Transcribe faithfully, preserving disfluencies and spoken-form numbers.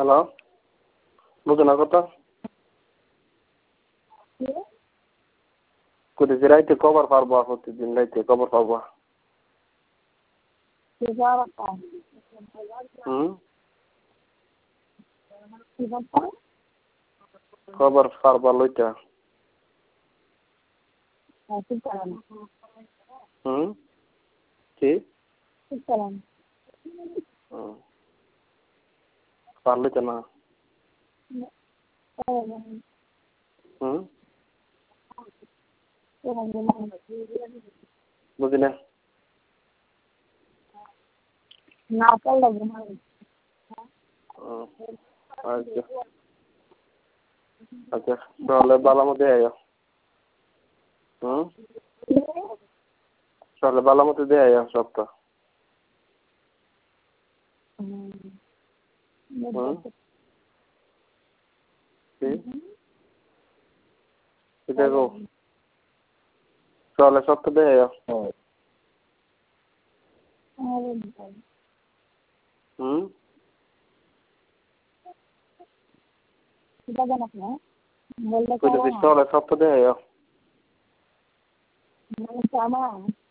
Hello, বুঝো না কথা? কইতেছি রাইতে কবার পারবা, প্রতিদিন রাইতে কবার পারবা? হুম কবার পারবা লইতা? হুম কি হুম, পারলে তো না। হুম বুঝি না। না পারলে ঘুমাবি। হুম, আচ্ছা আচ্ছা, তাহলে বালা মতো আইও। হুম তাহলে বালা মতো দিয়ে আইও সবটা। হুম কি কি দেখো, তাহলে সবটা দিয়ে আইও। হুম বললে কইতেছি তাহলে সবটা দিয়ে আইও। আমার